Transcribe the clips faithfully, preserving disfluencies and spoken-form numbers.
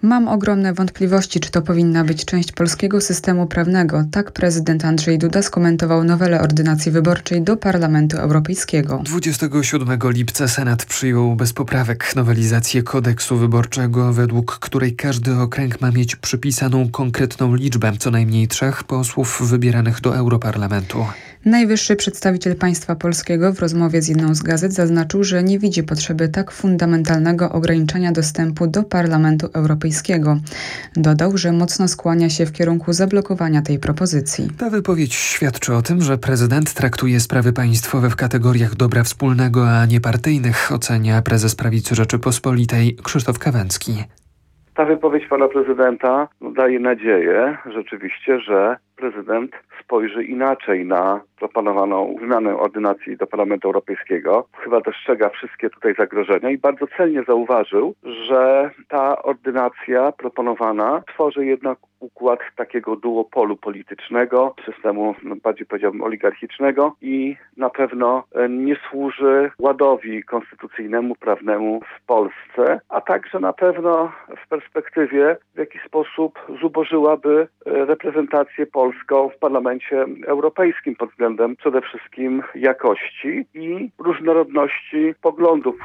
Mam ogromne wątpliwości, czy to powinna być część polskiego systemu prawnego. Tak prezydent Andrzej Duda skomentował nowelę ordynacji wyborczej do Parlamentu Europejskiego. dwudziestego siódmego lipca Senat przyjął bez poprawek nowelizację kodeksu wyborczego, według której każdy okręg ma mieć przypisaną konkretną liczbę co najmniej trzech posłów wybieranych do Europarlamentu. Najwyższy przedstawiciel państwa polskiego w rozmowie z jedną z gazet zaznaczył, że nie widzi potrzeby tak fundamentalnego ograniczenia dostępu do Parlamentu Europejskiego. Dodał, że mocno skłania się w kierunku zablokowania tej propozycji. Ta wypowiedź świadczy o tym, że prezydent traktuje sprawy państwowe w kategoriach dobra wspólnego, a nie partyjnych, ocenia prezes Prawicy Rzeczypospolitej Krzysztof Kawęcki. Ta wypowiedź pana prezydenta daje nadzieję rzeczywiście, że prezydent spojrzy inaczej na proponowaną zmianę ordynacji do Parlamentu Europejskiego. Chyba dostrzega wszystkie tutaj zagrożenia i bardzo celnie zauważył, że ta ordynacja proponowana tworzy jednak układ takiego duopolu politycznego, systemu bardziej powiedziałbym oligarchicznego i na pewno nie służy ładowi konstytucyjnemu, prawnemu w Polsce, a także na pewno w perspektywie w jakiś sposób zubożyłaby reprezentację polską w Parlamencie Europejskim pod względem przede wszystkim jakości i różnorodności poglądów.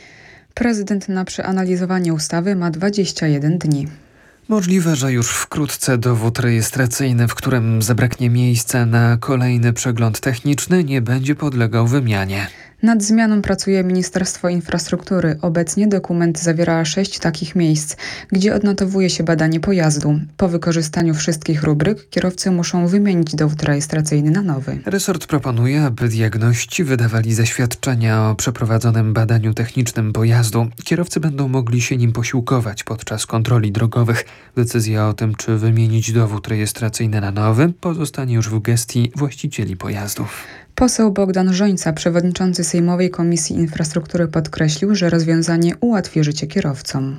Prezydent na przeanalizowanie ustawy ma dwadzieścia jeden dni. Możliwe, że już wkrótce dowód rejestracyjny, w którym zabraknie miejsca na kolejny przegląd techniczny, nie będzie podlegał wymianie. Nad zmianą pracuje Ministerstwo Infrastruktury. Obecnie dokument zawiera sześć takich miejsc, gdzie odnotowuje się badanie pojazdu. Po wykorzystaniu wszystkich rubryk kierowcy muszą wymienić dowód rejestracyjny na nowy. Resort proponuje, aby diagności wydawali zaświadczenia o przeprowadzonym badaniu technicznym pojazdu. Kierowcy będą mogli się nim posiłkować podczas kontroli drogowych. Decyzja o tym, czy wymienić dowód rejestracyjny na nowy, pozostanie już w gestii właścicieli pojazdów. Poseł Bogdan Rzońca, przewodniczący Sejmowej Komisji Infrastruktury, podkreślił, że rozwiązanie ułatwi życie kierowcom.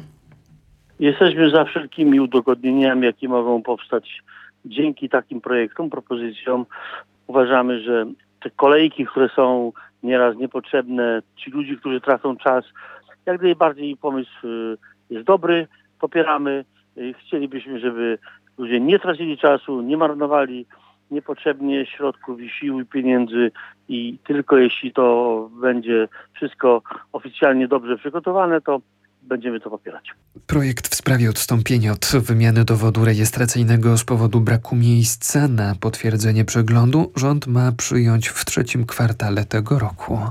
Jesteśmy za wszelkimi udogodnieniami, jakie mogą powstać dzięki takim projektom, propozycjom. Uważamy, że te kolejki, które są nieraz niepotrzebne, ci ludzie, którzy tracą czas, jak najbardziej pomysł jest dobry, popieramy. Chcielibyśmy, żeby ludzie nie tracili czasu, nie marnowali niepotrzebnie środków i sił i pieniędzy i tylko jeśli to będzie wszystko oficjalnie dobrze przygotowane, to będziemy to popierać. Projekt w sprawie odstąpienia od wymiany dowodu rejestracyjnego z powodu braku miejsca na potwierdzenie przeglądu rząd ma przyjąć w trzecim kwartale tego roku.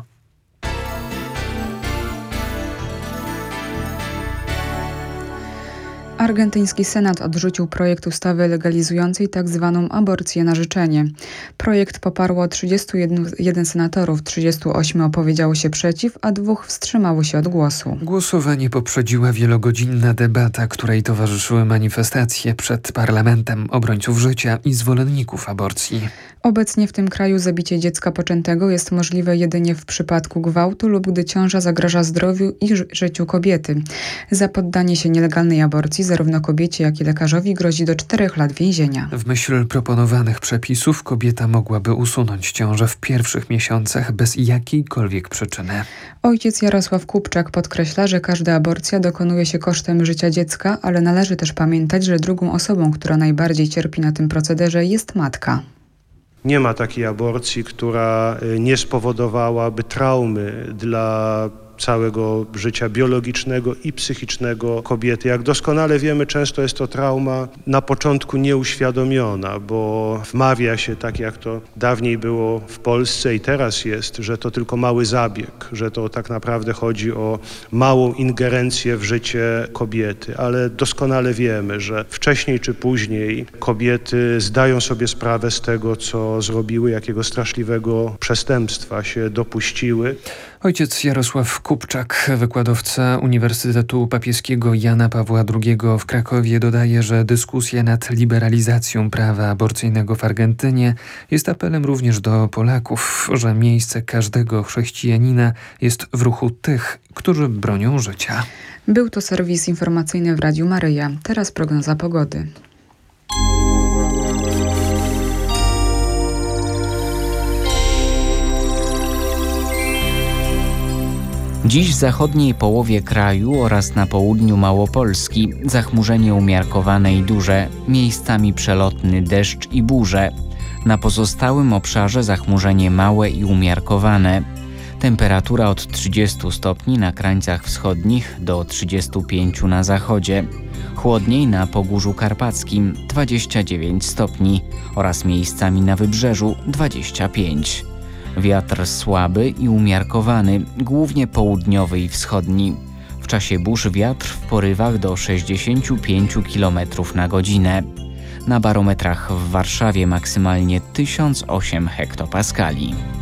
Argentyński Senat odrzucił projekt ustawy legalizującej tzw. aborcję na życzenie. Projekt poparło trzydziestu jeden senatorów, trzydziestu ośmiu opowiedziało się przeciw, a dwóch wstrzymało się od głosu. Głosowanie poprzedziła wielogodzinna debata, której towarzyszyły manifestacje przed parlamentem obrońców życia i zwolenników aborcji. Obecnie w tym kraju zabicie dziecka poczętego jest możliwe jedynie w przypadku gwałtu lub gdy ciąża zagraża zdrowiu i ży- życiu kobiety. Za poddanie się nielegalnej aborcji zarówno kobiecie, jak i lekarzowi grozi do czterech lat więzienia. W myśl proponowanych przepisów kobieta mogłaby usunąć ciążę w pierwszych miesiącach bez jakiejkolwiek przyczyny. Ojciec Jarosław Kupczak podkreśla, że każda aborcja dokonuje się kosztem życia dziecka, ale należy też pamiętać, że drugą osobą, która najbardziej cierpi na tym procederze, jest matka. Nie ma takiej aborcji, która nie spowodowałaby traumy dla całego życia biologicznego i psychicznego kobiety. Jak doskonale wiemy, często jest to trauma na początku nieuświadomiona, bo wmawia się, tak jak to dawniej było w Polsce i teraz jest, że to tylko mały zabieg, że to tak naprawdę chodzi o małą ingerencję w życie kobiety, ale doskonale wiemy, że wcześniej czy później kobiety zdają sobie sprawę z tego, co zrobiły, jakiego straszliwego przestępstwa się dopuściły. Ojciec Jarosław Kupczak, wykładowca Uniwersytetu Papieskiego Jana Pawła drugiego w Krakowie, dodaje, że dyskusja nad liberalizacją prawa aborcyjnego w Argentynie jest apelem również do Polaków, że miejsce każdego chrześcijanina jest w ruchu tych, którzy bronią życia. Był to serwis informacyjny w Radiu Maryja. Teraz prognoza pogody. Dziś w zachodniej połowie kraju oraz na południu Małopolski zachmurzenie umiarkowane i duże, miejscami przelotny deszcz i burze. Na pozostałym obszarze zachmurzenie małe i umiarkowane. Temperatura od trzydziestu stopni na krańcach wschodnich do trzydziestu pięciu na zachodzie. Chłodniej na Pogórzu Karpackim dwadzieścia dziewięć stopni oraz miejscami na wybrzeżu dwadzieścia pięć. Wiatr słaby i umiarkowany, głównie południowy i wschodni. W czasie burz wiatr w porywach do sześćdziesięciu pięciu kilometrów na godzinę. Na barometrach w Warszawie maksymalnie tysiąc osiem hektopaskali.